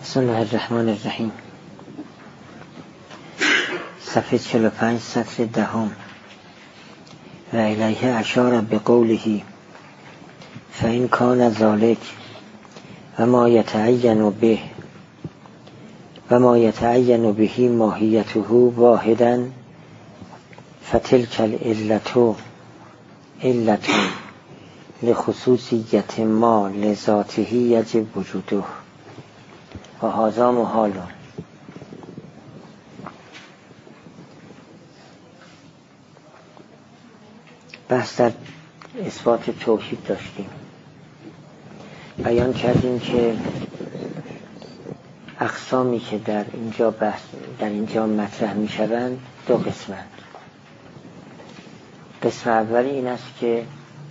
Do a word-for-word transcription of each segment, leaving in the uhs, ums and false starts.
بسم الله الرحمن الرحیم. صفحه چهل و پنج سطر دهم. و الیه اشار بقوله فإن کان ذلک و ما یتعین به و ما یتعین به ماهیته واحدا فتلک العلة علة لخصوصیت ما لذاته یجب وجوده و هذا محال. بحث در اثبات توحید داشتیم. بیان کردیم که اقسامی که در اینجا بحث در اینجا مطرح می شوند دو قسمند. قسم اولی این است که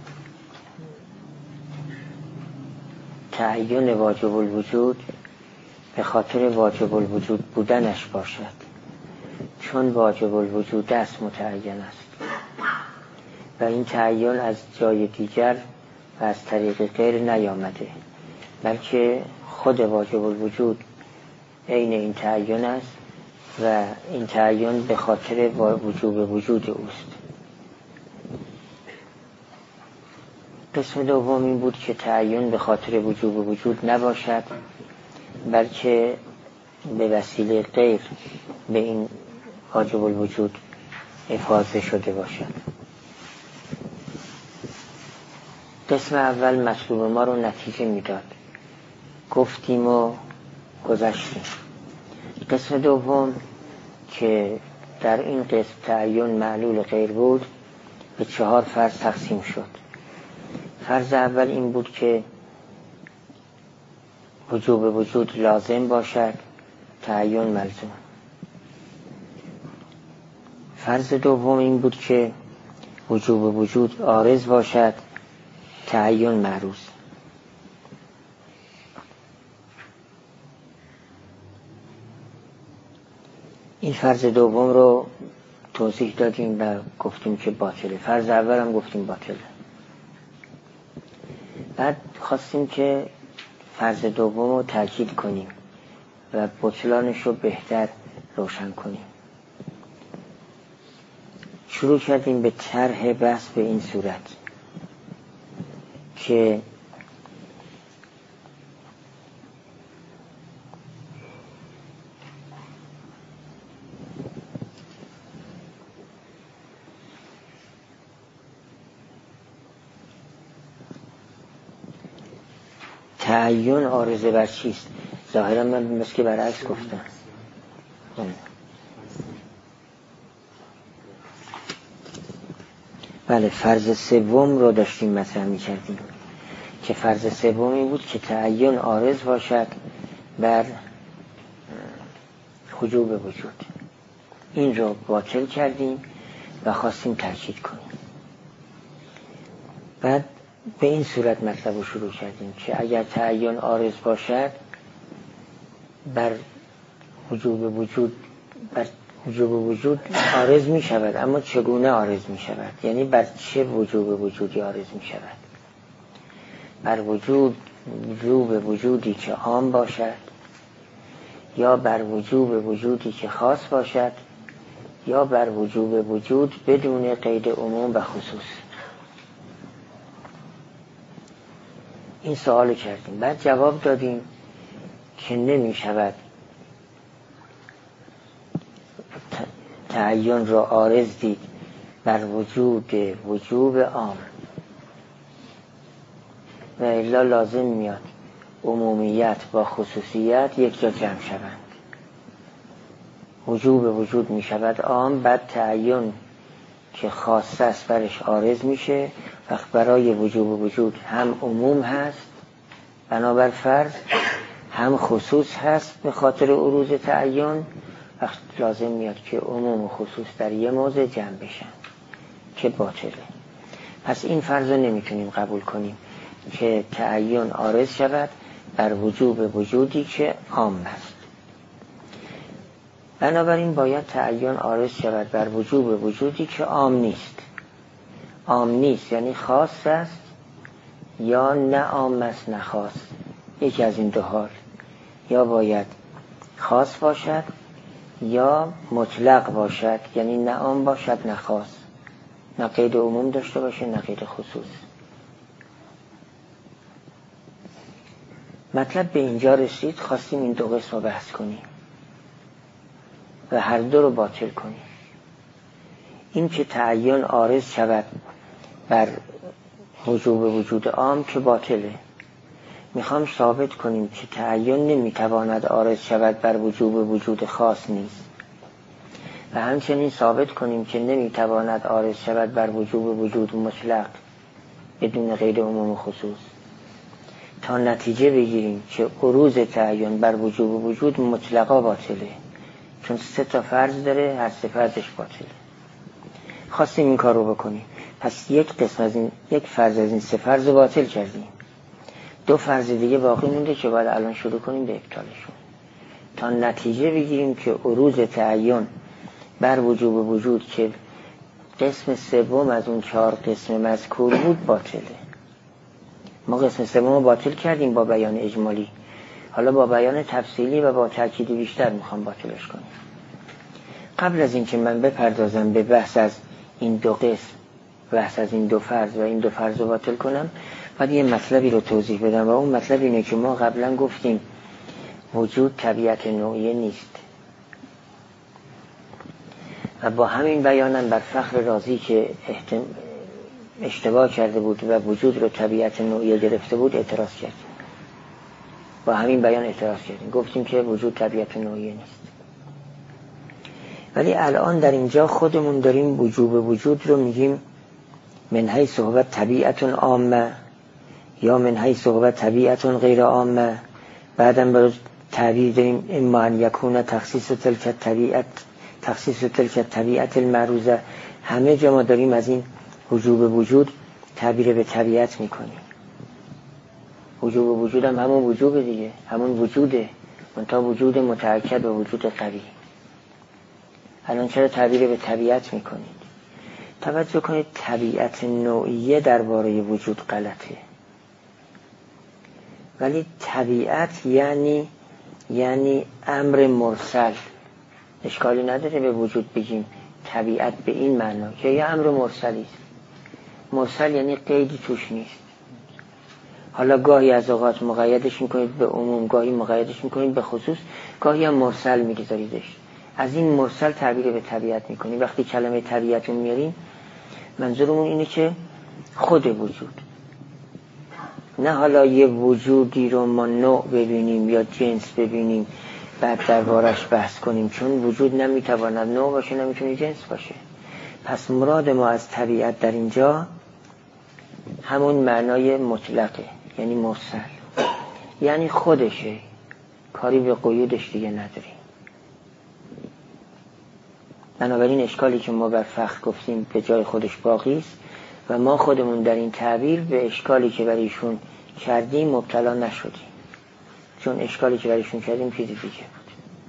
تعیین واجب الوجود به خاطر واجب الوجود بودنش باشد، چون واجب الوجود است متعین است و این تعیین از جای دیگر و از طریق غیر نیامده، بلکه خود واجب الوجود عین این تعیین است و این تعیین به خاطر وجوب وجود اوست. قسم دوم این بود که تعیین به خاطر وجوب وجود نباشد، بلکه به وسیله غیر به این واجب الوجود افاضه شده باشد. قسم اول مطلوب ما رو نتیجه میداد، گفتیم و گذشتیم. قسم دوم که در این قسم تعیین معلول غیر بود به چهار فرض تقسیم شد. فرض اول این بود که وجوب وجود لازم باشد، تعیین ملزوم. فرض دوم این بود که وجوب وجود عارض باشد، تعیین معروض. این فرض دوم رو توضیح دادیم و گفتیم که باطله. فرض اول هم گفتیم باطله. بعد خواستیم که فرض دوم رو تأکید کنیم و بطلانش رو بهتر روشن کنیم. شروع کردیم به طرح بحث به این صورت که تعیین عارضه بر چیست؟ ظاهرا من مثل که برعکس گفتم. بله، فرض سوم رو داشتیم مطرح می‌کردیم که فرض سوم این بود که تعیین عارض باشد بر وجوب وجود. این رو باطل کردیم و خواستیم تأکید کنیم. بعد به این صورت مطلب رو شروع کردیم که اگر تعیین عارض باشد بر وجوب وجود بر وجوب وجود عارض می شود، اما چگونه عارض می شود؟ یعنی بر چه وجوب وجودی عارض می شود؟ بر وجود وجوب وجودی که عام باشد، یا بر وجوب وجودی که خاص باشد، یا بر وجوب وجود بدون قید عموم و خصوص؟ این سوال کردیم. بعد جواب دادیم که نمی شود تعیین را عارض دید بر وجود وجوب عام و الا لازم میاد عمومیت با خصوصیت یک جا جمع شوند. وجوب وجود می شود عام، بعد تعیین که خاص است برش عارض میشه. وقت برای وجوب وجود هم عموم هست بنابر فرض، هم خصوص هست به خاطر عروض تعیین. وقت لازم میاد که عموم و خصوص در یه موضع جمع بشن که باطله. پس این فرض رو نمیتونیم قبول کنیم که تعیین عارض شود بر وجوب وجودی که عام است. بنابراین باید تعیین عارض شود بر وجوب وجودی که عام نیست. عام نیست یعنی خاص است، یا نه عام است نه خاص، یکی از این دو حال. یا باید خاص باشد یا مطلق باشد، یعنی نه عام باشد نه خاص، نه قید عموم داشته باشه نه قید خصوص. مطلب به اینجا رسید، خواستیم این دو قسم رو بحث کنیم و هر دو رو باطل کنیم. این که تعین عارض شود بر وجوب وجود عام که باطله. میخوام ثابت کنیم که تعین نمیتواند عارض شود بر وجوب وجود خاص نیست و همچنین ثابت کنیم که نمیتواند عارض شود بر وجوب وجود مطلق بدون قید عموم خصوص، تا نتیجه بگیریم که عروض تعین بر وجوب وجود مطلقا باطله، چون سه تا فرض داره، هر سه فرضش باطله. خواستیم این کار رو بکنیم. پس یک قسم از این یک فرض از این سه فرض رو باطل کردیم. دو فرض دیگه باقی مونده که باید الان شروع کنیم به ابطالشون، تا نتیجه بگیریم که عروض تعین بر وجوب وجود که قسم سوم از اون چهار قسم مذکور بود باطله. ما قسم سوم رو باطل کردیم با بیان اجمالی، حالا با بیان تفصیلی و با تأکید بیشتر میخوام باطلش کنیم. قبل از این که من بپردازم به بحث از این دو قسم، بحث از این دو فرض و این دو فرض رو باطل کنم، باید یه مطلبی رو توضیح بدم و اون مطلب اینه که ما قبلا گفتیم وجود طبیعت نوعیه نیست و با همین بیانم بر فخر رازی که احتم... اشتباه کرده بود و وجود رو طبیعت نوعیه گرفته بود اعتراض کردیم. با همین بیان اعتراض کردیم، گفتیم که وجود طبیعت نوعیه نیست. ولی الان در اینجا خودمون داریم وجوب وجود رو میگیم من حیث هو طبیعت عامه یا من حیث هو طبیعت غیر عامه. بعدم برای تعبیر داریم اما ان یکون تخصیص تلک طبیعت تخصیص تلک طبیعت المعروضه. همه جا ما داریم از این وجوب وجود تعبیر به طبیعت میکنیم. وجوب وجود هم همون وجوب دیگه، همون وجوده، منتها وجود متأکد و وجود قوی. الان چرا تعبیر به طبیعت میکنید؟ توجه کنید، طبیعت نوعیه درباره وجود غلطه، ولی طبیعت یعنی یعنی امر مرسل. اشکالی نداره به وجود بگیم طبیعت به این معنا که یه امر مرسلی است. مرسل یعنی قیدی توش نیست. حالا گاهی از اوقات مقیدش میکنید به عموم، گاهی مقیدش میکنید به خصوص، گاهی هم مرسل میگذاریدش. از این مرسل تعبیر به طبیعت میکنیم. وقتی کلمه طبیعت رو میاریم منظورمون اینه که خود وجود، نه حالا یه وجودی رو ما نوع ببینیم یا جنس ببینیم بعد دربارش بحث کنیم، چون وجود نمیتواند نوع باشه نمیتونه جنس باشه. پس مراد ما از طبیعت در اینجا همون معنای مطلقه، یعنی مرسل، یعنی خودشه، کاری به قیودش دیگه نداریم. بنابراین اشکالی که ما بر فخر گفتیم به جای خودش باقی است و ما خودمون در این تعبیر به اشکالی که برایشون کردیم مبتلا نشدیم، چون اشکالی که برایشون کردیم چیزی دیگه بود.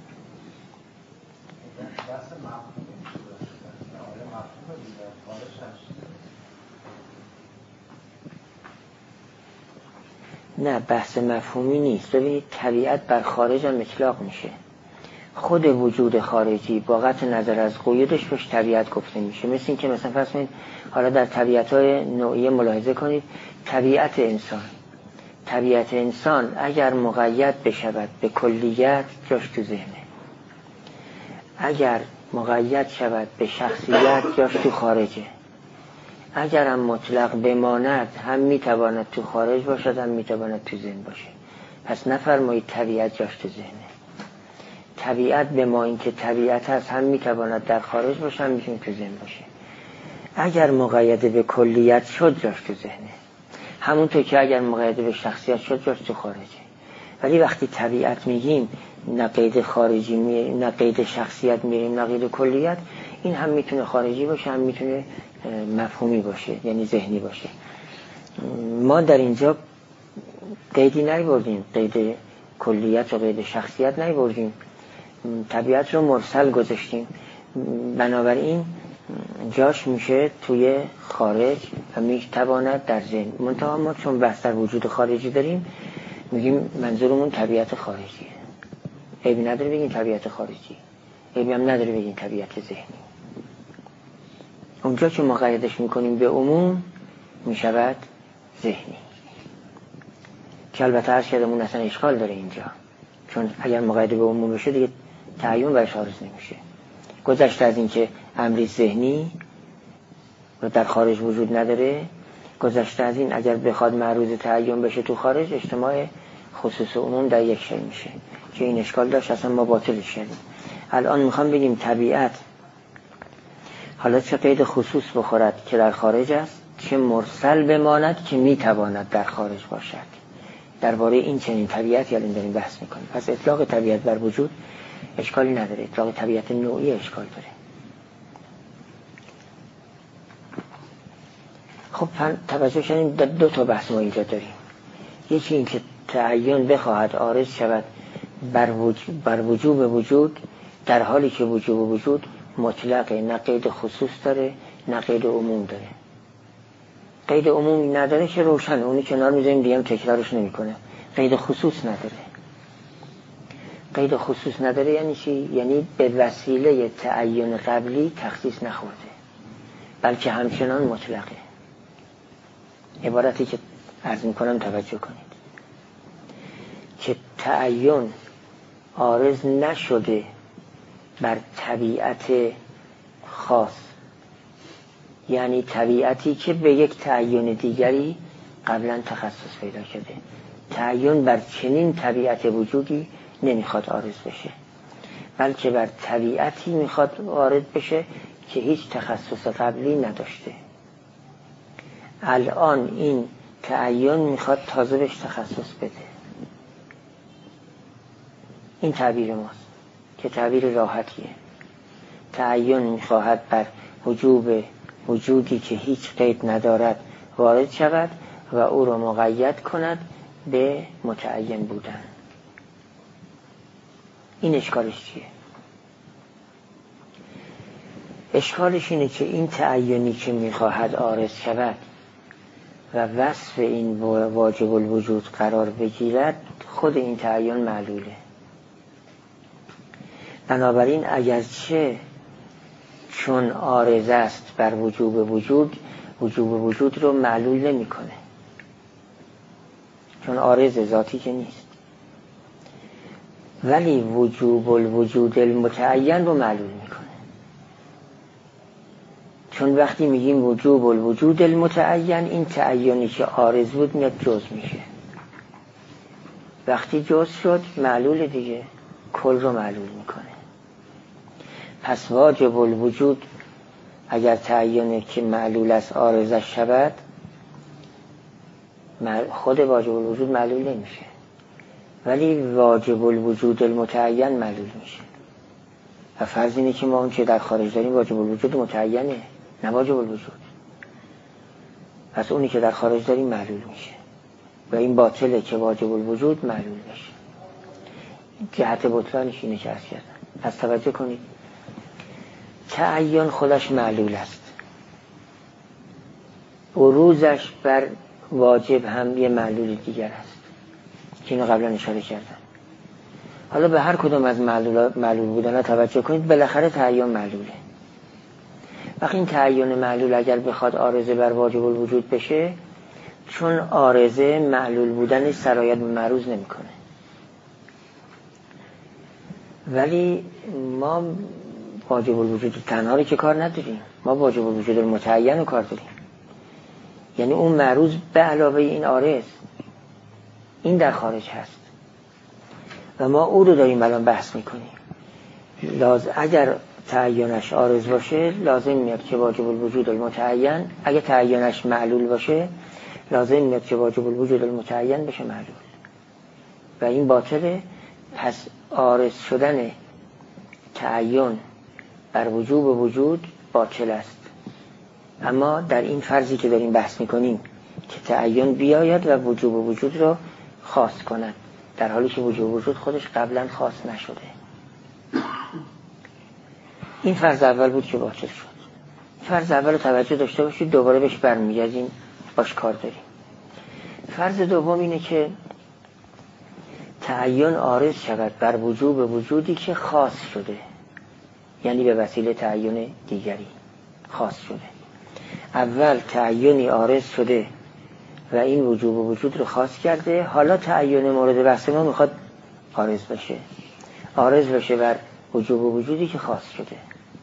نه، بحث مفهومی نیست. ببینید طبیعت بر خارج هم اطلاق میشه. خود وجود خارجی با قطع نظر از قیودش بهش طبیعت گفته میشه. مثل این که مثلا فرض کنید حالا در طبیعت‌های نوعیه ملاحظه کنید، طبیعت انسان طبیعت انسان اگر مقید بشود به کلیت جاش تو ذهنه، اگر مقید شود به شخصیت جاش تو خارجه، اگر هم مطلق بماند هم میتواند تو خارج باشد هم میتواند تو ذهن باشه. پس نفرمایید طبیعت جاش تو ذهنه. طبیعت به ما این که طبیعت هست هم میتواند در خارج باشه هم میتونه تو ذهن باشه. اگر مقید به کلیت شد جاش تو ذهنه، همونطور که اگر مقید به شخصیت شد جاش تو خارجه. ولی وقتی طبیعت میگیم نه قید خارجی می... نه قید شخصیت میریم نه قید کلیت، این هم میتونه خارجی باشه هم میتونه مفهومی باشه، یعنی ذهنی باشه. ما در اینجا قیدی نیاوردیم، قید کلیت و قید شخصیت نیاوردیم، طبیعت رو مرسل گذاشتیم. بنابراین جاش میشه توی خارج و میتواند در ذهن. منتها ما چون بحث در وجود خارجی داریم میگیم منظورمون طبیعت خارجیه. عیبی نداره بگین طبیعت خارجی، عیبی هم نداره بگین طبیعت ذهنی. اونجا که مقیدش میکنیم به عموم میشود ذهنی، که البته عرض کردم اون اصلا اشکال داره اینجا، چون اگر مقید به عموم بشه دیگه تعیین برش عارض نمیشه. گذشته از این که امری ذهنی و در خارج وجود نداره، گذشته از این اگر بخواد معروض تعیین بشه تو خارج، اجتماع خصوص و عموم در یک شی میشه، که این اشکال داشت اصلا ما باطلش کردیم. الان میخوام بگیم طبیعت حالا چه قید خصوص بخورد که در خارج است، چه مرسل بماند که میتواند در خارج باشد. درباره این چنین طبیعتی الان داریم بحث میکنیم. پس اطلاق طبیعت بر وجود اشکالی نداره، اطلاق طبیعت نوعی اشکال داره. خب توجه کنیم دو تا بحث ما اینجا داریم. یکی این که تعیین بخواهد عارض شود بر وجود بر وجوب وجود، در حالی که وجوب وجود مطلقه، نه قید خصوص داره نه قید عموم داره. قید عمومی نداره که روشن، اونی کنار میذاریم دیگه هم تکرارش نمیکنه. قید خصوص نداره. قید خصوص نداره یعنی چی؟ یعنی به وسیله تعیین قبلی تخصیص نخورده، بلکه همچنان مطلقه. عبارتی که عرض میکنم توجه کنید که تعیین عارض نشده بر طبیعت خاص، یعنی طبیعتی که به یک تعیین دیگری قبلا تخصص پیدا کرده. تعیین بر چنین طبیعت وجودی نمیخواد عارض بشه، بلکه بر طبیعتی میخواد وارد بشه که هیچ تخصص قبلی نداشته. الان این تعیین میخواد تازه بهش تخصص بده. این تعبیر ماست که تعبیر راحتیه. تعیین میخواهد بر وجوب وجودی که هیچ قید ندارد وارد شود و او را مقید کند به متعین بودن. این اشکالش چیه؟ اشکالش اینه که این تعیینی که میخواهد عارض شود و وصف این واجب الوجود قرار بگیرد، خود این تعیین معلوله. بنابراین اگرچه چون عارض است بر وجوب وجود، وجوب وجود رو معلول نمی کنه، چون عارض ذاتی که نیست، ولی وجوب الوجود المتعین رو معلول میکنه. چون وقتی میگیم وجوب الوجود المتعین، این تعیینی که عارض بود میاد جز میشه. وقتی جز شد معلول دیگه، کل رو معلول میکنه. پس واجب الوجود اگر تعیینی که معلول است عارضش شود، خود واجب الوجود معلول نمیشه، ولی واجب الوجود المتعین معلول میشه. و فرض اینه که ما اون که در خارج داریم واجب الوجود متعینه، نه واجب الوجود. پس اونی که در خارج داریم معلول میشه و این باطله که واجب الوجود معلول بشه. جهت بطلانش اینه که عرض کردم. پس توجه کنید، تعیین خودش معلول است، عروضش بر واجب هم یه معلول دیگر است که اینو قبلا اشاره کردم. حالا به هر کدوم از معلول معلول بودن توجه کنید، بالاخره تعیین معلوله. وقتی این تعیین معلول اگر بخواد عارضه بر واجب الوجود بشه، چون عارضه معلول بودنش سرایت به معروض نمیکنه. ولی ما واجب الوجود تنها رو که کار نداریم، ما واجب الوجود المتعین رو کار داریم، یعنی اون معروض به علاوه این عارض، این در خارج هست و ما او رو داریم الان بحث میکنیم. لازم اگر تعیینش عارض باشه لازم میاد که واجب الوجود المتعین، اگر تعیینش معلول باشه لازم میاد که واجب الوجود المتعین بشه معلول و این باطله. پس عارض شدن تعیین بر وجوب وجود باطل است. اما در این فرضی که داریم بحث میکنیم که تعیین بیاید و وجوب وجود رو خاص کند، در حالی که وجوب وجود خودش قبلا خاص نشده. این فرض اول بود که باطل شد. فرض اول رو توجه داشته باشید، دوباره بهش برمیگردیم، باش کار داریم. فرض دوم اینه که تعین عارض شود بر وجوب وجودی که خاص شده، یعنی به وسیله تعین دیگری خاص شده. اول تعینی عارض شده و این وجوب وجود رو خاص کرده، حالا تعین مورد بحث ما میخواد عارض بشه، عارض بشه بر وجوب وجودی که خاص شده.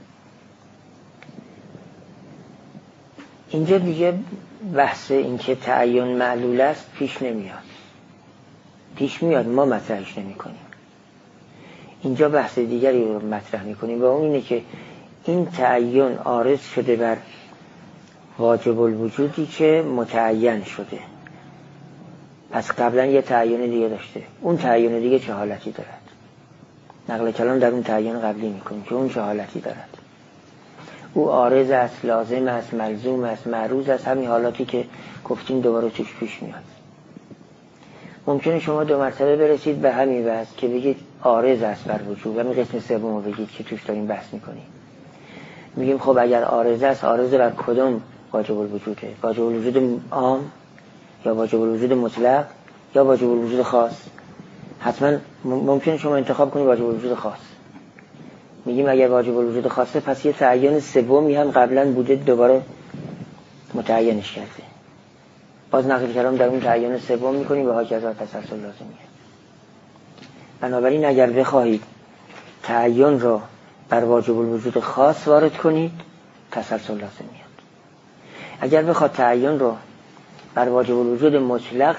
اینجا دیگه بحث این که تعین معلول است پیش نمیاد، پیش میاد ما مطرحش نمی کنیم. اینجا بحث دیگری رو مطرح میکنیم و اون اینه که این تعین عارض شده بر واجب الوجودی که متعین شده. پس قبلا یه تعین دیگه داشته، اون تعین دیگه چه حالتی دارد؟ نقل کلام در اون تعین قبلی میکنیم که اون چه حالتی دارد. او عارض است، لازم است، ملزوم است، معروض است، همین حالاتی که گفتیم دوباره توش پیش میاد. ممکنه شما دو مرتبه برسید به همین بحث که بگید عارض است بر وجوب، همین قسم سوم رو بگید که توش داریم بحث میکنیم. میگیم خب اگر عارض است، عارض بر کدوم واجب الوجوده؟ واجب الوجود عام یا واجب الوجود مطلق یا واجب الوجود خاص؟ حتما ممکنه شما انتخاب کنید واجب الوجود خاص. میگیم اگر واجب الوجود خاصه، پس یه تعین سومی هم قبلا بوده دوباره متعینش کرده. باز نقل کلام در اون تعین سوم میکنیم و هاکذا تسلسل لازمیه. بنابراین اگر بخواهید تعین رو بر واجب الوجود خاص وارد کنید، تسلسل لازم میاد. اگر بخواد تعین رو بر واجب الوجود مطلق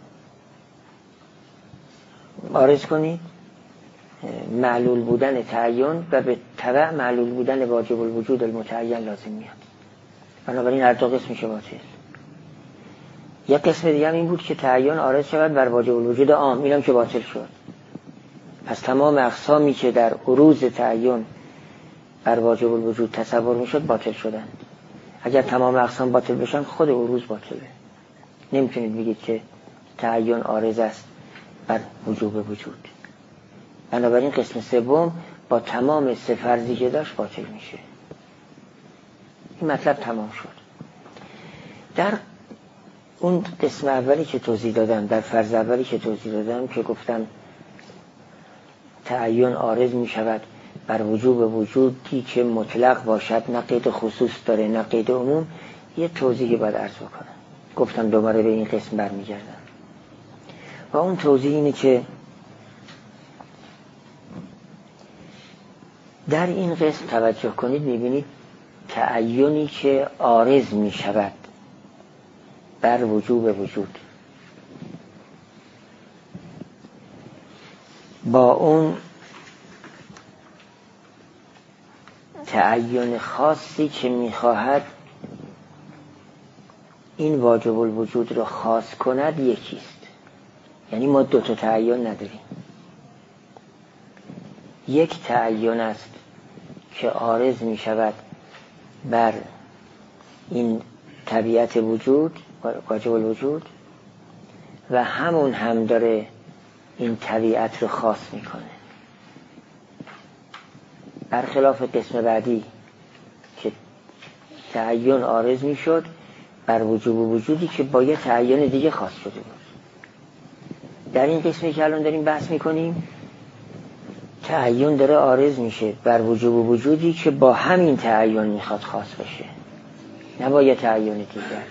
عارض کنید، معلول بودن تعین و به تبع معلول بودن واجب الوجود المتعین لازم میاد. بنابراین هر دو قسم میشه باطل. یک قسم دیگه هم این بود که تعین عارض شود بر واجب الوجود عام، اینم که باطل شد. پس تمام اقسامی که در عروض تعین بر واجب الوجود تصور میشد باطل شدن. اگر تمام اقسام باطل بشن، خود عروض باطله. نمیتونید بگید که تعین عارض است بر وجوب وجود. بنابراین قسم سوم با تمام سه فرضی که داشت باطل میشه. این مطلب تمام شد. در اون قسم اولی که توضیح دادم، در فرض اولی که توضیح دادم که گفتم تعین عارض می شود بر وجوب وجودی که مطلق باشد، نه قید خصوص داره نه قید عموم، یه توضیحی باید عرض بکنم. گفتم دوباره به این قسم برمیگردم و اون توضیح اینه که در این قسم توجه کنید، میبینید تعینی که عارض می شود بر وجوب وجود با اون تعین خاصی که میخواهد این واجب الوجود رو خاص کند یکیست. یعنی ما دو تا تعین نداریم. یک تعین است که عارض می شود بر این طبیعت وجود، واجب الوجود، و همون هم داره این طبیعت رو خاص میکنه. برخلاف قسم بعدی که تعین عارض میشد بر وجوب وجودی که با یه تعین دیگه خاص شده بود. در این قسمی که الان داریم بحث میکنیم، تعین داره عارض میشه بر وجوب وجودی که با همین تعین میخواد خاص بشه، نه با یه تعین دیگر.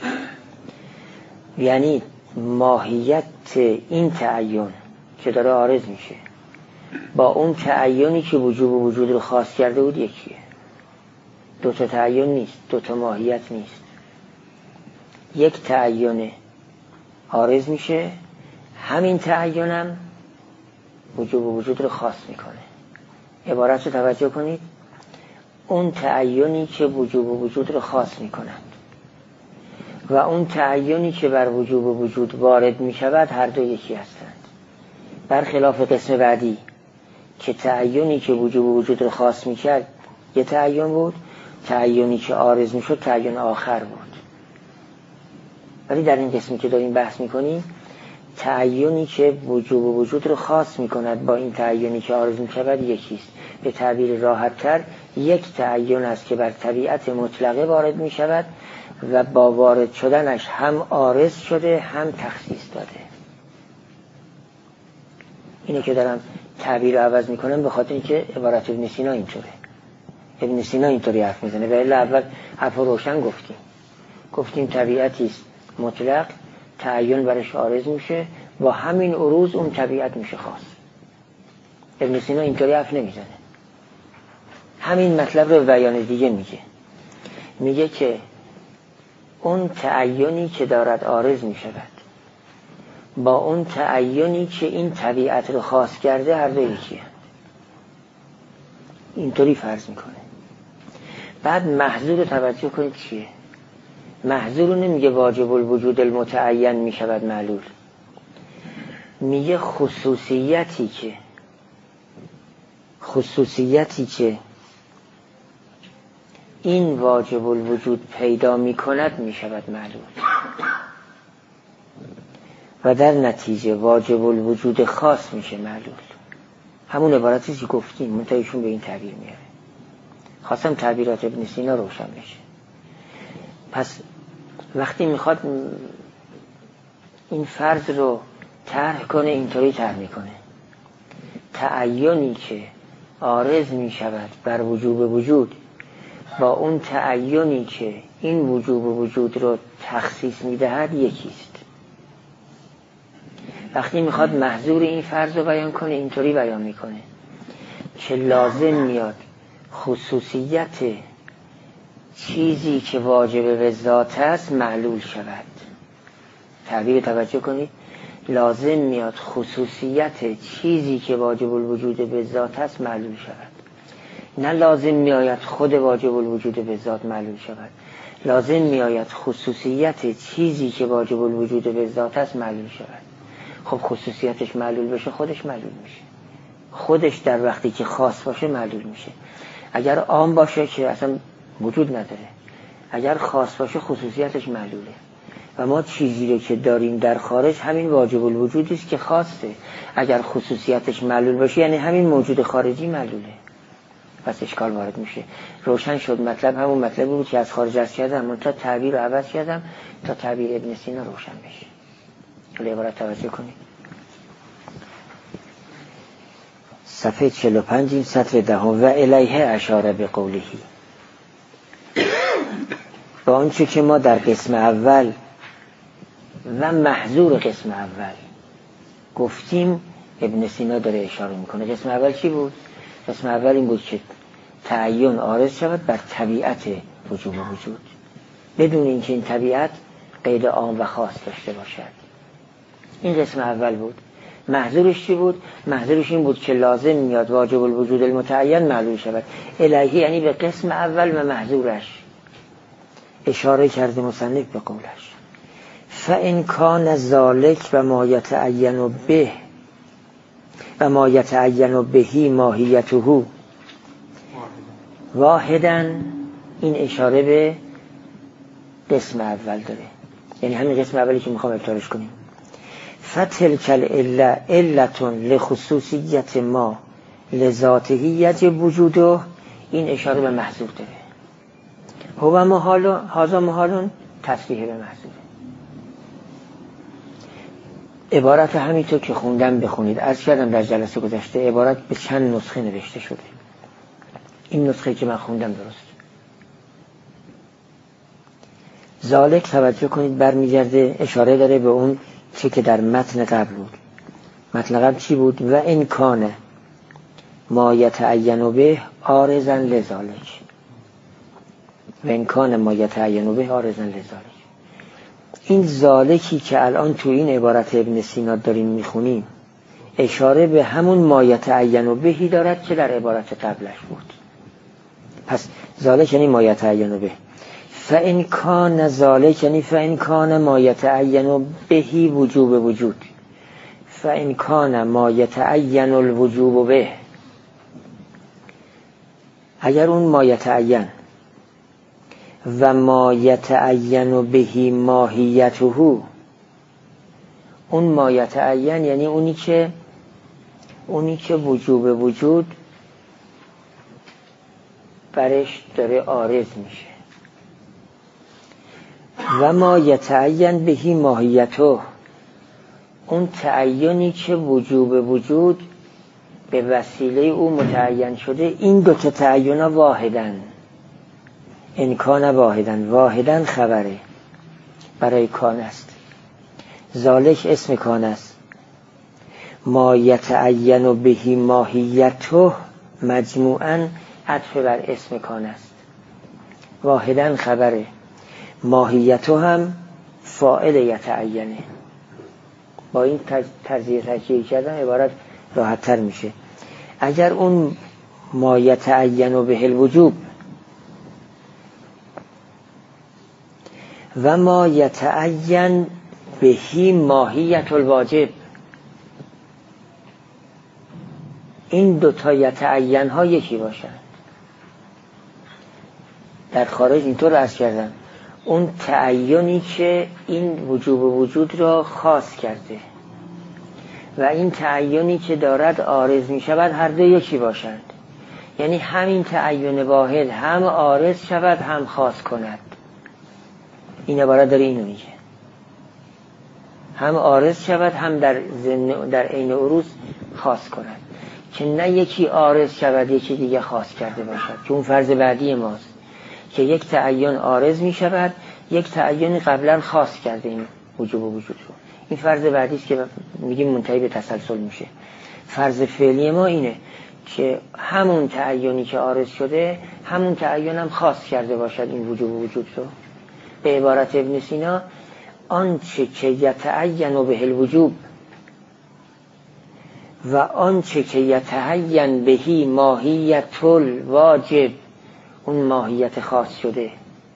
یعنی ماهیت این تعین که داره عارض میشه با اون تعینی که وجوب وجود رو خاص کرده بود یکیه. دو تا تعین نیست، دو تا ماهیت نیست. یک تعین عارض میشه، همین تعینم وجوب وجود رو خاص میکنه. عبارت رو توجه کنید، اون تعینی که وجوب وجود رو خاص میکنند و اون تعینی که بر وجوب وجود وارد میشود هر دو یکی هستند. برخلاف قسم بعدی که تعینی که وجوب وجود رو خاص میکرد یه تعین بود، تعینی که عارض میشد تعین آخر بود. ولی در این قسمی که داریم بحث میکنیم، تعینی که وجوب وجود رو خاص میکند با این تعینی که عارض میشود یکیست. به تعبیر راحت تر، یک تعین است که بر طبیعت مطلقه وارد میشود و با وارد شدنش هم عارض شده هم تخصیص داده. اینه که دارم تعبیر رو عوض میکنم به خاطر اینکه عبارت ابن سینا اینطوره. ابن سینا اینطوری حرف میزنه. و الا اول حرف روشن گفتیم گفتیم طبیعتی است مطلق، تعین برش عارض میشه، با همین عروض اون طبیعت میشه خاص. ابن سینا اینطوری حرف نمیزنه. همین مطلب رو بیان دیگه میگه. میگه که اون تعینی که دارد عارض میشود با اون تعینی که این طبیعت رو خاص کرده هر دو یکیه. اینطوری فرض میکنه. بعد محظور رو توجه کنید چیه؟ محظور رو نمیگه واجب الوجود المتعین میشود معلول، میگه خصوصیتی که خصوصیتی که این واجب الوجود پیدا میکند میشود معلول و در نتیجه واجب الوجود خاص میشه معلول. همون عبارتی که گفتیم منتهیشون به این تعبیر میاره. خواستم تعبیرات ابن سینا روشن بشه. پس وقتی میخواد این فرض رو طرح کنه اینطوری طرح میکنه: تعینی که عارض میشود بر وجوب وجود با اون تعینی که این وجوب وجود رو تخصیص میدهد یکیست. وقتی میخواد محظور این فرض رو بیان کنه اینطوری بیان میکنه که لازم میاد خصوصیت چیزی که واجب به ذات است معلول شود. تعبیر توجه کنید: لازم میاد خصوصیت چیزی که واجب الوجود به ذات است معلول شود. نه لازم میآید خود واجب الوجود به ذات معلول شود. لازم میآید خصوصیت چیزی که واجب الوجود به ذات است معلول شود. خب خصوصیتش معلول بشه خودش معلول میشه. خودش در وقتی که خاص باشه معلول میشه. اگر عام باشه که اصلا وجود نداره، اگر خاص باشه خصوصیتش معلوله. و ما چیزی رو که داریم در خارج همین واجب الوجودی است که خاصه. اگر خصوصیتش معلول باشه یعنی همین موجود خارجی معلوله. پس اشکال وارد میشه. روشن شد مطلب همون مطلبی بود که از خارج از کردم، من تا تعبیر رو عوض کردم تا تعبیر ابن سینا روشن بشه. حالا عبارت توجه کنید. صفحه چهل و پنج این سطر دهم: و الیه اشاره به قولهی. با آنچه که ما در قسم اول و محظور قسم اول گفتیم ابن سینا داره اشاره میکنه. قسم اول چی بود؟ قسم اول این بود که تعین عارض شود بر طبیعت وجوب وجود بدون اینکه این طبیعت قید عام و خاص داشته باشد. این قسم اول بود. محظورش چی بود؟ محظورش این بود که لازم میاد واجب الوجود المتعین معلول شود. الیه یعنی به قسم اول و محظورش اشاره کرده مصنف به قولش: فإن کان ذالک و ما یتعین به و ما یتعین بهی ماهیته واحداً. این اشاره به قسم اول داره، یعنی همین قسم اولی که میخوام ابطالش کنیم. فتلک العله علة لخصوصیت ما لذاته یجب وجوده. این اشاره به محظور داره. هو محال هذا محال تصریح به محظور. عبارت همینطور که خوندم بخونید. عرض کردم در جلسه گذشته عبارت به چند نسخه نوشته شده. این نسخه که من خوندم درست. ذالک توجه کنید برمیگرده اشاره داره به اون چه که در متن قبل بود. متن قبل چی بود؟ و ان کان ما یتعین به عارضا لذالک. و ان کان ما یتعین به عارضا لذالک. این ذالکی که الان تو این عبارت ابن سینا داریم میخونیم اشاره به همون ما یتعین بهی دارد که در عبارت قبلش بود. پس ذالک یعنی ما یتعین به. فإن کان ذالک یعنی فإن کان ما یتعین بهی وجوب وجود. فإن کان ما یتعین الوجوب به. اگر اون ما یتعین و ما یتعین بهی ماهیته، اون ما یتعین یعنی اونی که اونی که وجوب وجود برش داره عارض میشه، و ما یتعین بهی ماهیته، اون تعینی که وجوب وجود به وسیله او متعین شده، این دو تا تعین واحدن. ان کان واحدن، واحدن خبره برای کان است. ذالک اسم کان است. ما یتعین بهی ماهیته مجموعاً عطف بر اسم کان است. واحدن خبره، ماهیته هم فاعل یتعینه. با این تجزیه تجزیه کردن عبارت راحت تر میشه. اگر اون ما یتعین به الوجوب و ما یتعین بهی ماهیت الواجب، این دوتا یتعین ها یکی باشن. در خارج اینطور عرض کردم، اون تعینی که این وجوب وجود را خاص کرده و این تعینی که دارد عارض می شود، هر دو یکی باشند. یعنی همین تعین واحد هم عارض شود هم خاص کند. این عبارت داره اینو میگه، هم عارض شود هم در در عین عروض خاص کند، که نه یکی عارض شود یکی دیگه خاص کرده باشد. که اون فرض بعدی ماست که یک تعین عارض می شود، یک تعین قبلا خاص کرده این وجوب و وجود رو. این فرض بعدی است که میگیم منتهی به تسلسل میشه. فرض فعلی ما اینه که همون تعینی که عارض شده همون تعین هم خاص کرده باشد این وجوب و وجود رو. به عبارت ابن سینا، آنچه که یتعین به الوجوب و آنچه که یتعین بهی ماهیت الواجب، اون ماهیت خاص شده،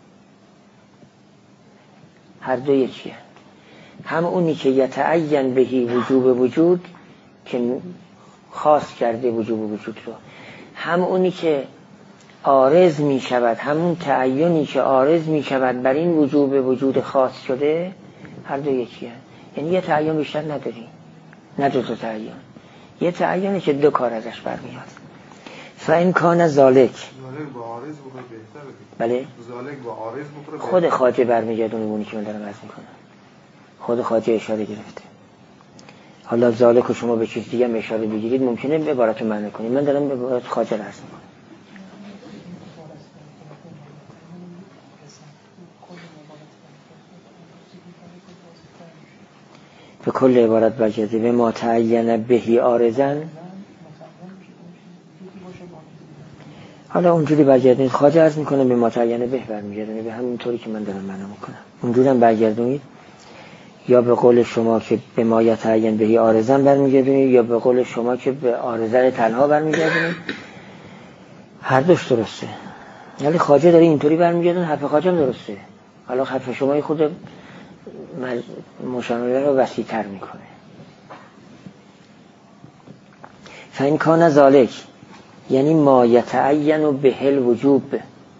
هر دو یکیه. هم اونی که یتعین بهی وجوب وجود که خاص کرده وجوب وجود رو، هم اونی که عارض می شود، همون تعینی که عارض می شود بر این وجوب وجود خاص شده، هر دو یکیه. یعنی یه تعین بیشتر نداری، نه دو تا تعین، یه تعینی که دو کار ازش برمیاد. فإن کان ذالک، با عارض بخوره بهتره. بله، ذالک با عارض بخوره خود خواجه برمیگردونه اونی که من دارم عرض میکنم. خود خواجه اشاره گرفته. حالا ذالک رو شما به چیز دیگه هم اشاره بگیرید، ممکنه به عبارت رو معنی کنید. من دارم به عبارت خواجه عرض میکنم. به کل عبارت برگرده به ما تعین بهی عارضن. حالا اونجوری برگردونید، خواجه عرض میکنه به ما تعین به برمیگردونه به همین طوری که من دارم معنا میکنم. اونجوری هم برگردونید، یا به قول شما که به ما یتعین بهی عارضن برمیگردونید، یا به قول شما که به عارضن تنها برمیگردونید. هر دوش درسته، ولی خواجه داره اینطوری برمیگردونه، حرف خواجه هم درسته. حالا حرف شما خود مشانله رو وسیع تر میکنه. فإن کان ذالک، یعنی ما یتعین به الوجوب. تکرار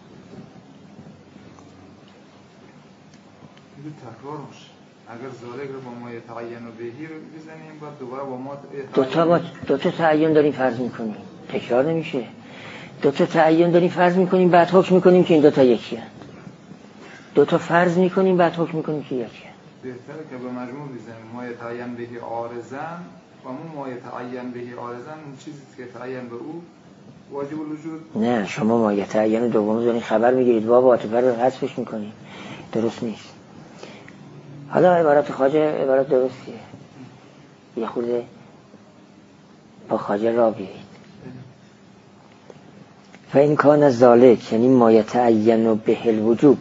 میشه. اگر ذالک رو با ما یتعین بهی رو بزنیم، بعد دوباره با ما دو تا ما دو تا تعین داریم فرض میکنیم، تکرار نمیشه. دو تا تعین داریم فرض میکنیم، بعد حکم میکنیم که این دو تا یکی هست. دو تا فرض میکنیم، بعد حکم میکنیم که یکی هست. بهتره که به مجموع بزنیم ما یتعین بهی عارضن و اون ما یتعین بهی عارضن اون چیزی که تعین به او واجب الوجود. نه، شما ما یتعین دوم دارین خبر میگیرید، واو عاطفه رو حذفش میکنید، درست نیست. حالا عبارت خواجه عبارت درستیه، یه خورده با خواجه را بیایید. فإن کان ذالک، یعنی ما یتعین به الوجوب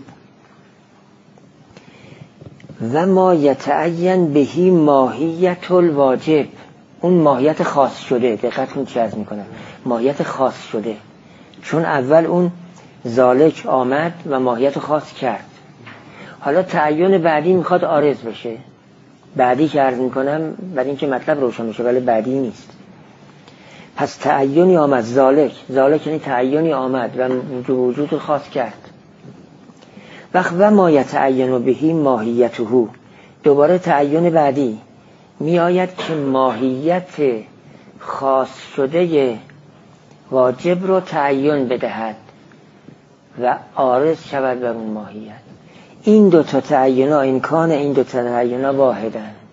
و ما یتعین بهی ماهیت الواجب، اون ماهیت خاص شده. دقت کنید چی عرض میکنم، ماهیت خاص شده، چون اول اون ذالک آمد و ماهیت خاص کرد. حالا تعین بعدی میخواد عارض بشه. بعدی که عرض میکنم برای اینکه مطلب روشن بشه، ولی بعدی نیست. پس تعینی آمد، ذالک ذالک یعنی تعینی آمد و وجود وجود خاص کرد. وقت و ما یتعین بهی ماهیته، دوباره تعین بعدی می آید که ماهیت خاص شده واجب رو تعین بدهد و عارض شود بر اون ماهیت. این دو تا تعیینا، این کان این دو تا تعیینا واحدن.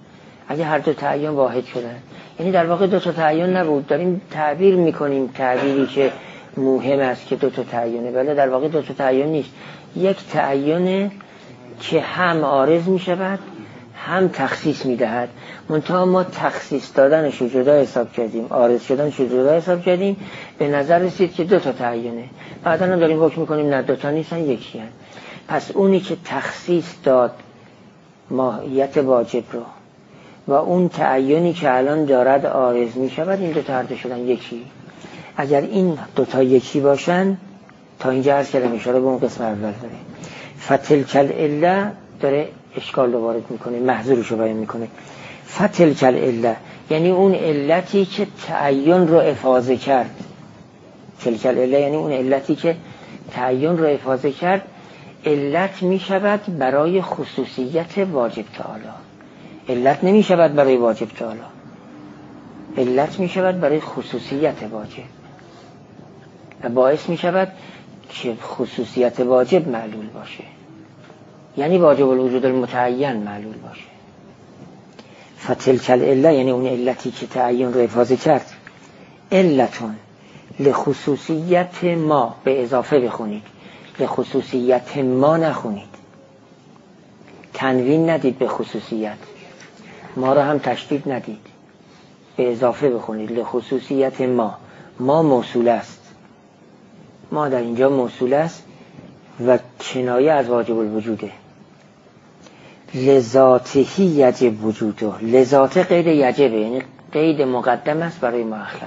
اگه هر دو تعین واحد شدن، یعنی در واقع دو تا تعین نبود، داریم تعبیر میکنیم تعبیری که مهم است که دو تا تعینه، ولی در واقع دو تا تعین نیست، یک تعینه که هم عارض میشود هم تخصیص میدهد. منتها ما تخصیص دادنش رو جدا حساب کردیم، عارض شدنش رو جدا حساب کردیم، به نظر رسید که دو تا تعینه. بعدا داریم حکم میکنیم نه دو تا نیستن، یکی هست. پس اونی که تخصیص داد ماهیت واجب رو و اون تعینی که الان دارد عارض میشود، این دو تا هر دو شدن یکی. اگر این دو تا یکی باشن، تا اینجا عرض کردم اشاره به اون قسم اول داره. فتلک العله داره اشکال رو وارد میکنه، محذورش رو بیان میکنه. فتلک العله یعنی اون علتی که تعین رو افاضه کرد. تلک العله یعنی اون علتی که تعین رو افاضه کرد، علت میشود برای خصوصیت واجب تعالی. علت نمی شود برای واجب تعالی، علت می شود برای خصوصیت واجب و باعث می شود که خصوصیت واجب معلول باشه، یعنی واجب الوجود المتعین معلول باشه. فتلک العله یعنی اون علتی که تعین رو افاضه کرد، علتون لخصوصیت ما، به اضافه بخونید، لخصوصیت ما نخونید، تنوین ندید به خصوصیت، ما رو هم تشدید ندید، به اضافه بخونید لخصوصیت ما. ما موصول است، ما در اینجا موصول است و کنایه از واجب الوجوده. لذاته یجب وجوده، لذاته قید یجبه، یعنی قید مقدم است برای مؤخر.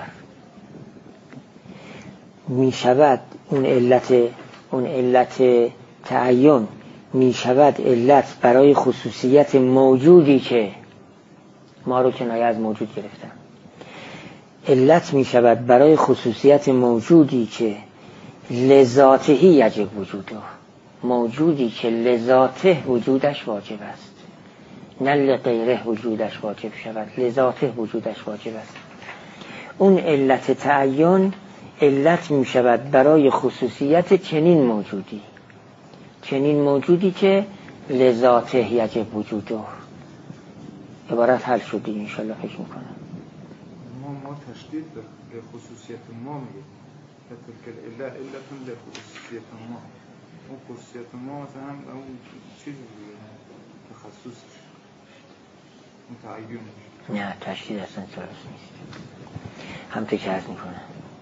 می شود اون علت اون علت تعین می شود علت برای خصوصیت موجودی که ما رو کنایه از موجود گرفتن. علت می شود برای خصوصیت موجودی که لذاته یجب وجوده، موجودی که لذاته وجودش واجب است، نه لغیره وجودش واجب شود، لذاته وجودش واجب است. اون علت تعین علت می شود برای خصوصیت چنین موجودی، چنین موجودی که لذاته یجب وجوده. عبارت حل شدی انشالله فکر میکنم. ما ما تشدید به خصوصیت ما میگه، تلک العله علتون لخصوصیت ما. اون خصوصیت ما مثلا اون چیزی دیگه، تخصصش، متعینش. نه تشدید اصلا درست نیست، همطور که عرض میکنم.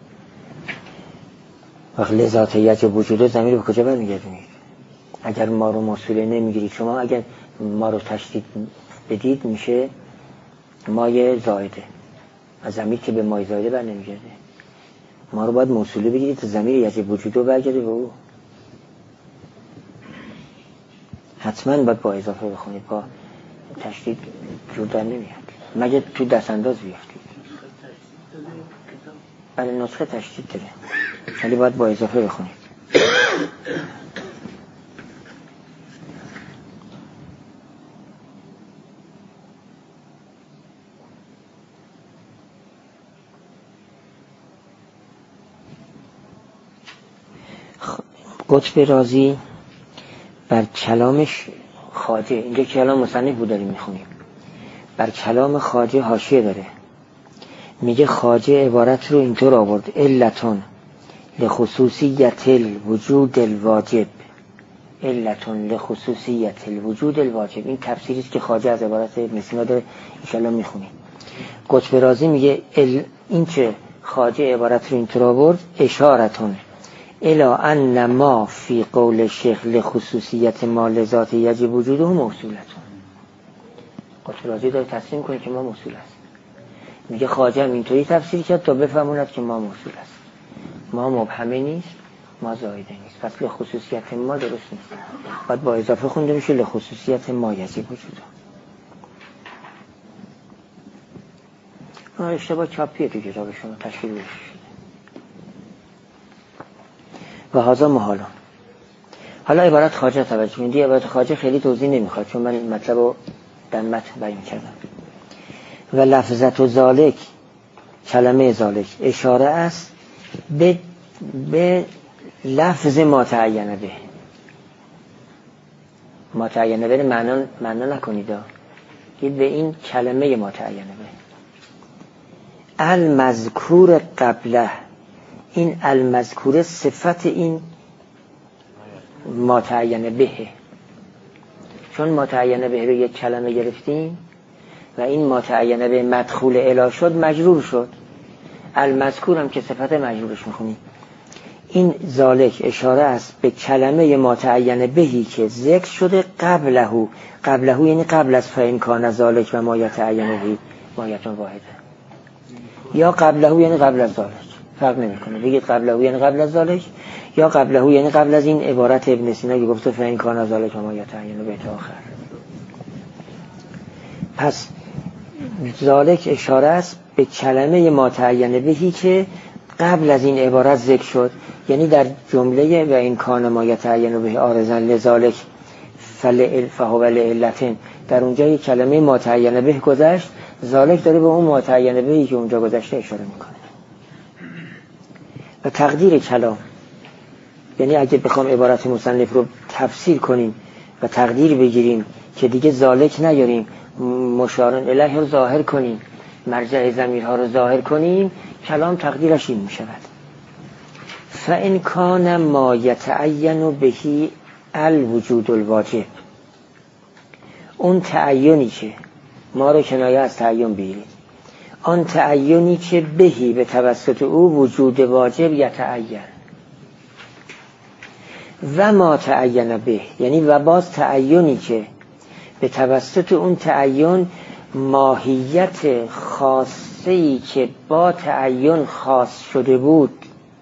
وقت لذات یجب وجوده ضمیر به کجا برمیگردونید؟ اگر ما رو موصوله نمیگیرید شما، اگر ما رو تشدید بدید میشه مای زائده، از ضمیر که به مای زائده بر نمیگرده. ما رو باید موصوله بگیرید تا ضمیر یجب وجوده برگرده به او. حتما باید با اضافه بخونید، با تشدید جور در نمیاد، مگه تو دست انداز بیافتید. برای نسخه تشدید داره ولی باید با اضافه بخونید. قطب رازی بر کلامش خواجه، اینجا کلام مصنف بود داریم میخونیم، بر کلام خواجه حاشیه داره، میگه خواجه عبارت رو اینطور آورد: علتون لخصوصیت الوجود الواجب، علتون لخصوصیت الوجود الواجب. این تفسیری است که خواجه از عبارت ابن سینا داره، انشالله میخونیم. قطب رازی میگه ال... این که خواجه عبارت رو اینطور آورد اشارتون الا ان ما فی قول شیخ لخصوصیت ما لذات یجب وجوده موصولتون. قطب رازی داره تصمیم کنه که ما موصول است. میگه خواجه هم اینطوری تفسیر کرد تا بفهموند که ما موصول است، ما مبهمه نیست، ما زائده نیست، پس لخصوصیت ما درست نیست، باید با اضافه خونده میشه لخصوصیت ما یجب وجوده. اون اشتباه چاپیه تو کتاب شما تشکیل بشه و هذا محالون. حالا عبارت خواجه توجه کنید، عبارت خواجه خیلی توضیح نمیخواد چون من مطلب رو در متن بیان کردم. و لفظت و ذالک، کلمه ذالک اشاره است به به لفظ ما تعینه به، ما تعینه به معنا معنا نکنید، به این کلمه ما تعینه به المذکور قبله، این المذکور صفت این ما تعینه به، چون ما تعینه به رو یک کلمه گرفتیم و این ما تعینه به مدخول الی شد مجرور شد، المذکور هم که صفت مجرورش میخونیم. این ذالک اشاره است به کلمه ما تعینه بهی که ذکر شده قبله، قبله یعنی قبل از فإن کان ذالک و ما یتعینه بهی مایتون واحده، یا قبله یعنی قبل از ذالک، فرق نمیکنه بگید قبله یعنی قبل از ذالک یا قبله یعنی قبل از این عبارت ابن سینا که گفته فإن کان ذالک و ما یتعینه به تا آخر. پس ذالک اشاره است به کلمه ما تعینه بهی که قبل از این عبارت ذکر شد، یعنی در جمله و این کان ما یتعینه به عارضا لذالک فهو لعلتین، در اونجا یک کلمه ما تعینه به گذشت، ذالک داره به اون ما تعینه بهی که اونجا گذشته اشاره میکنه. و تقدیر کلام، یعنی اگه بخوام عبارت مصنف رو تفسیر کنیم و تقدیر بگیریم که دیگه ذالک نیاریم، مشارن الیه رو ظاهر کنیم، مرجع ضمیرها رو ظاهر کنیم، کلام تقدیرش این می شود فإن کان ما یتعین بهی الوجود الواجب، اون تعینی که ما رو کنایه از تعین بگیرید، آن تعینی که بهی به توسط او وجود واجب یتعین و ما تعین به، یعنی و باز تعینی که به توسط اون تعین ماهیت خاصه‌ای که با تعین خاص شده بود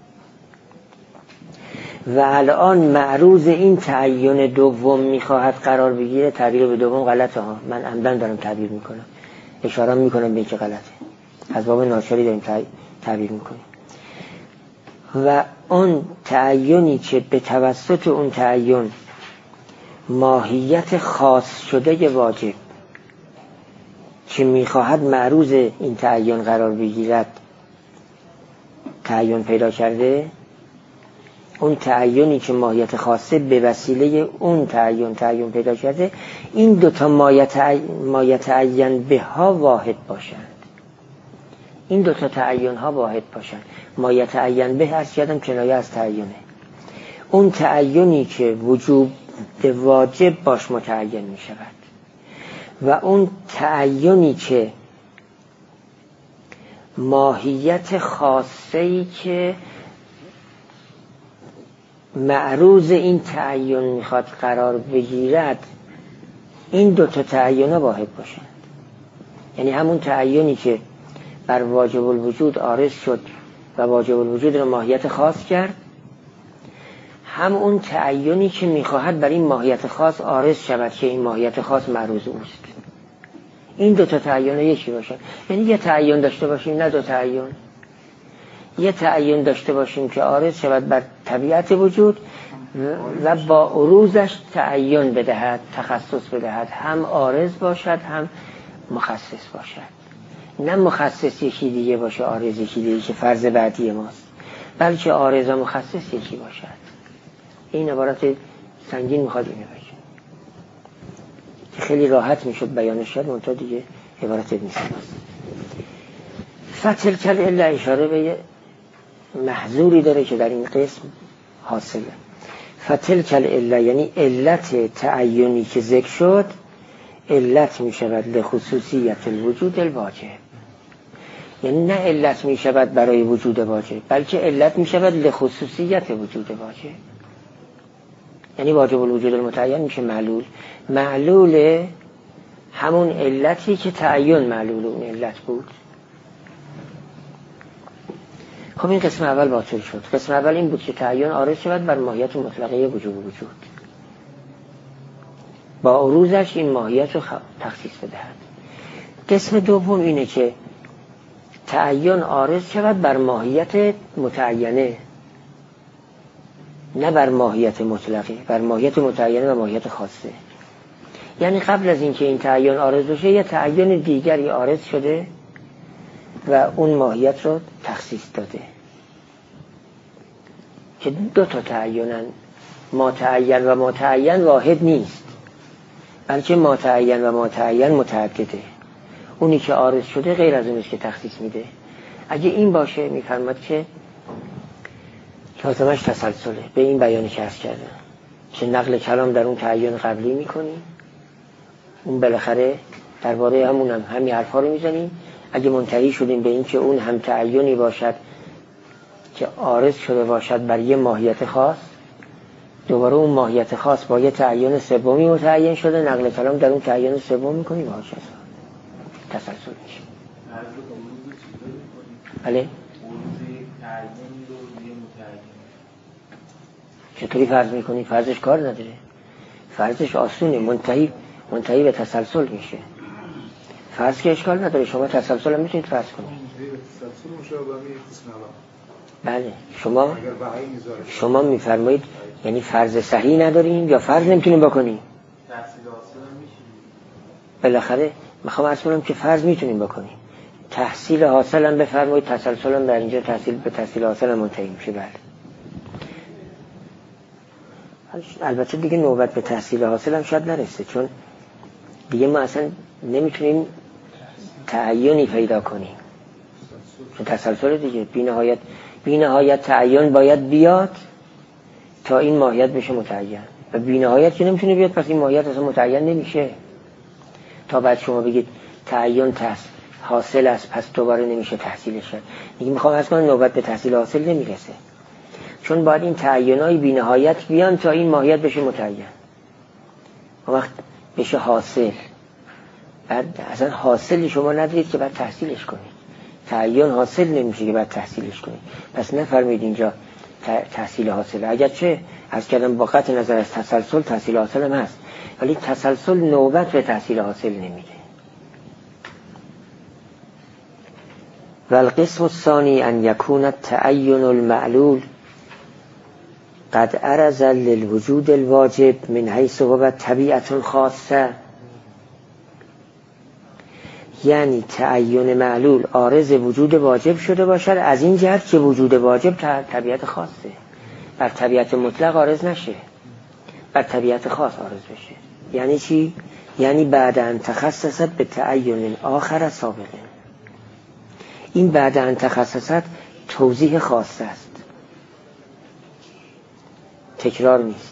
و الان معروض این تعین دوم میخواهد قرار بگیره. تعبیر به دوم غلطه ها، من عمدن دارم تعبیر میکنم، اشاره میکنم به اینکه غلطه، از باب ناچاری داریم تعبیر میکنیم. و اون تعینی که به توسط اون تعین ماهیت خاص شده واجب که میخواهد معروض این تعین قرار بگیرد تعین پیدا کرده، اون تعینی که ماهیت خاصه به وسیله اون تعین تعین پیدا کرده، این دوتا ماهیت تعین به ها واحد باشند، این دوتا تعین ها واحد باشند. ماهیت تعین به هست یادم کنایه از تعینه، اون تعینی که وجوب واجب باش متعین می شود و اون تعینی که ماهیت خاصه‌ای که معروض این تعین میخواد قرار بگیرد، این دو تا تعین واحد باشند. یعنی همون تعینی که بر واجب الوجود عارض شد و واجب الوجود رو ماهیت خاص کرد، هم اون تعینی که میخواهد بر این ماهیت خاص عارض شود که این ماهیت خاص معروض اوست، این دو تا تعین یکی باشن. یعنی یه تعین داشته باشیم نه دو تعین، یه تعین داشته باشیم که عارض شود بر طبیعت وجود و با عروضش تعین بدهد، تخصص بدهد، هم عارض باشد هم مخصص باشد، نه مخصص یکی دیگه باشه عارض یکی دیگه که فرض بعدی ماست، بلکه عارض و مخصص یکی باشد. این عبارت سنگین میخواد اینه باشه که خیلی راحت میشد بیانش کرد، منتها دیگه عبارت ابن سینا است. فتلک العله اشاره به محظوری داره که در این قسم حاصله. فتلک العله یعنی علت تعینی که ذکر شد علت میشود لخصوصیت الوجود الواجب، یعنی نه علت میشود برای وجود واجب، بلکه علت میشود لخصوصیت وجود واجب. یعنی واجب الوجود المتعین میشه معلول، معلول همون علتی که تعین معلول اون علت بود. خب این قسم اول باطل شد. قسم اول این بود که تعین عارض شود بر ماهیت مطلقه وجود وجود، با عروضش این ماهیت رو تخصیص بدهد. قسم دوم اینه که تعین عارض شود بر ماهیت متعینه، نه بر ماهیت مطلقه، بر ماهیت متعینه و ماهیت خاصه. یعنی قبل از اینکه این تعین عارض بشه یه تعین دیگری عارض شده و اون ماهیت رو تخصیص داده که دو تا تعینن، ما تعین و ما تعین واحد نیست بلکه ما تعین و ما تعین متعدده. اونی که عارض شده غیر از اونیست که تخصیص میده. اگه این باشه میفرماد که لازمش تسلسله. به این بیانی که عرض کردم که نقل کلام در اون تعین قبلی میکنیم، اون بالاخره درباره همون هم همین حرفا رو میزنیم. اگه منتهی شدیم به این که اون هم تعینی باشد که عارض شده باشد بر یه ماهیت خاص، دوباره اون ماهیت خاص با یه تعین سومی متعین شده، نقل کلام در اون تعین سوم میکنیم و هاش تسلسل میشه. بله؟ چطوری فرض میکنی؟ فرضش کار نداره، فرضش آسونه، منتهی منتهی به تسلسل میشه. فرض که اشکال نداره، شما تسلسل هم میتونید فرض کنید. بله شما شما میفرمایید یعنی فرض صحیح ندارین یا فرض نمیتونین بکنین؟ بالاخره میخوام عرض کنم که فرض میتونین بکنین. تحصیل حاصل هم بفرمایید، تسلسل هم در اینجا تحصیل به تحصیل حاصل هم منتهی میشه. بله البته دیگه نوبت به تحصیل حاصل هم شاید نرسه، چون دیگه ما اصلا نمیتونیم تعیینی پیدا کنیم، چون تسلسل دیگه بی نهایت بی نهایت تعیین باید بیاد تا این ماهیت بشه متعین، و بی نهایت که نمیتونه بیاد پس این ماهیت اصلا متعین نمیشه. تا بعد شما بگید تعیین تحصیل حاصل است پس دوباره نمیشه تحصیلش کرد. دیگه میخوام از کنم نوبت به تحصیل حاصل نمیرسه، چون باید این تعیینای بی نهایت بیان تا این ماهیت بشه متعین. وقت بشه حاصل، بعد اصلا حاصلی شما ندارید که بعد تحصیلش کنید. تعیین حاصل نمیشه که بعد تحصیلش کنید. پس نفرمید اینجا تحصیل حاصل. اگرچه از کردم با قطع نظر از تسلسل تحصیل حاصل هم هست، ولی تسلسل نوبت به تحصیل حاصل نمیده. والقسم الثانی ان یکون التعین المعلول قد عرض للوجود الواجب من حیث هو طبیعة خاصه. یعنی تعین معلول عارض وجود واجب شده باشد از این جهت که وجود واجب طبیعت خاصه، بر طبیعت مطلق عارض نشه، بر طبیعت خاص عارض بشه. یعنی چی؟ یعنی بعد ان تخصصت به تعین آخر سابقه. این بعد ان تخصصت توضیح خاص است، تکرار نیست.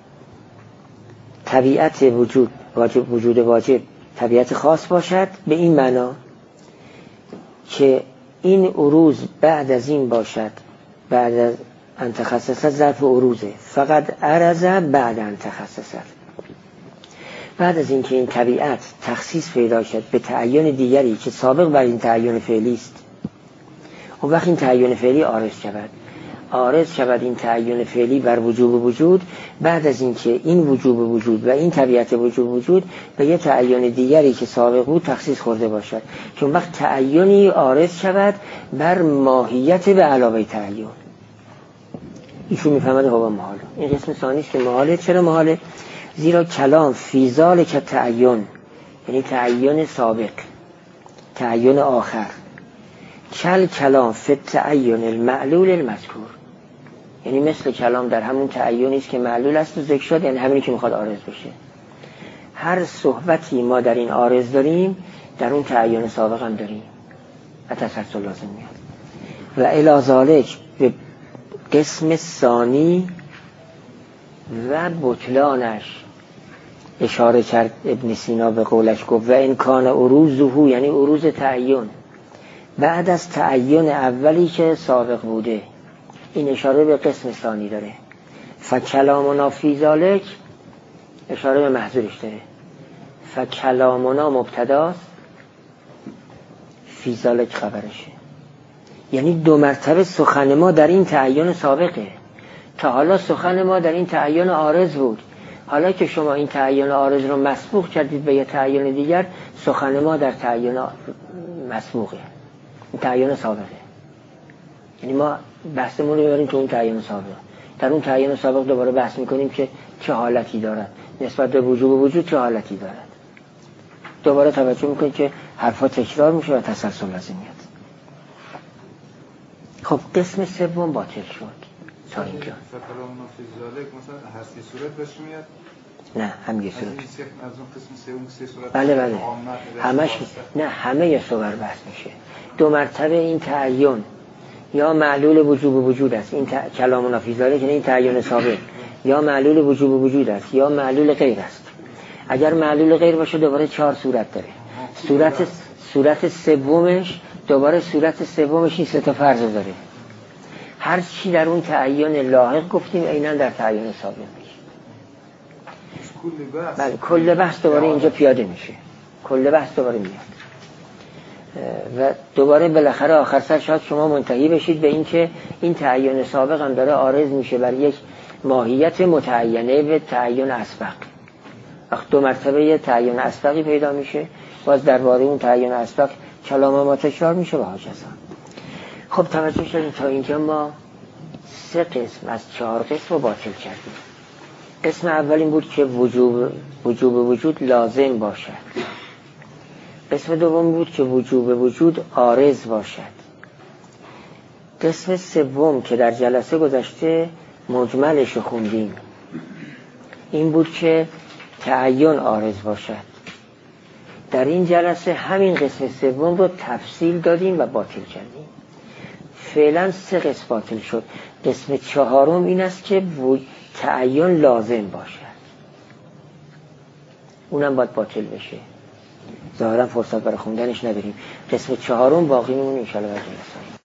طبیعت وجود واجب وجود واجب طبیعت خاص باشد به این معنا که این عروض بعد از این باشد، بعد از ان تخصصت ظرف عروضه، فقط عرض بعد ان تخصصت، بعد از این که این طبیعت تخصیص پیدا شد به تعین دیگری که سابق بر این تعین فعلی است، و وقت این تعین فعلی عارض شود عارض شود این تعین فعلی بر وجوب وجود، بعد از این که این وجوب وجود و این طبیعت وجوب وجود به یه تعین دیگری که سابق بود تخصیص خورده باشد، چون وقت تعینی عارض شود بر ماهیت به علاوه تعین. ایشون میفهمد هوا محال. این قسم ثانی است که محاله. چرا محاله؟ زیرا کلام فی ذالک تعین، یعنی تعین سابق، تعین آخر، کل کلام فی تعین المعلول المذکور، یعنی مثل کلام در همون تعینی است که معلول است و ذکر شد، یعنی همینی که میخواد عارض بشه. هر صحبتی ما در این عارض داریم در اون تعین سابق هم داریم و تسلسل لازم میاد. و الی ذالک به قسم ثانی و بطلانش اشاره کرد ابن سینا به قولش، گفت و ان کان عروضه، یعنی عروض تعین بعد از تعین اولی که سابق بوده. این اشاره به قسم ثانی داره. فکلامنا فی ذالک اشاره به محذورش داره. فکلامنا مبتداست، فی ذالک خبرشه، یعنی دو مرتبه سخن ما در این تعین سابقه. تا حالا سخن ما در این تعین عارض بود، حالا که شما این تعین عارض رو مسبوق کردید به یه تعین دیگر، سخن ما در تعین مسبوقه، این تعین سابقه. یعنی ما بحثمون رو میبریم تو اون تعین سابق، در اون تعین سابق دوباره بحث میکنیم که چه حالتی دارد نسبت به وجوب و وجود، چه حالتی دارد. دوباره توجه میکنیم که حرفا تکرار میشه و تسلسل لازم میاد. خب قسم سوم باطل شد تا اینجا. فکلامنا فی ذالک مثلا هستی صورت بهش میاد نه هم یه صورت. از این سه از اون قسم سوم سه صورت. بله بله. همش نه همه یه صور بحث میشه. دو مرتبه این تعین یا معلول وجوب وجود است. این ت... کلام نافی داره که این تعین سابق یا معلول وجوب وجود است یا معلول غیر است. اگر معلول غیر باشه دوباره چهار صورت داره. صورت صورت سومش دوباره صورت سومش این سه تا فرض داره. هر چی در اون تعین لاحق گفتیم عیناً در تعین سابق میشه. بله کل بحث دوباره اینجا پیاده میشه. کل بحث دوباره میاد و دوباره بالاخره آخر سر شاید شما منتهی بشید به این که این تعین سابق هم داره عارض میشه بر یک ماهیت متعینه به تعین اسبق. وقت دو مرتبه یه تعین اسبقی پیدا میشه، باز درباره اون تعین اسبق کلام ما تکرار میشه و هاجزا. خب توجه شدیم تا اینجا ما سه قسم از چهار قسم رو باطل کردیم. قسم اول این بود که وجوب وجوب وجود لازم باشد. قسم دوم بود که وجوب وجود عارض باشد. قسم سوم که در جلسه گذشته مجملش رو خوندیم این بود که تعین عارض باشد. در این جلسه همین قسم سوم رو تفصیل دادیم و باطل کردیم. فعلا سه قسم باطل شد. قسم چهارم این است که تعین لازم باشد، اونم باید باطل بشه. ظاهرا فرصت برای خوندنش نداریم. قسم چهارم باقی میمونه ان شاء الله.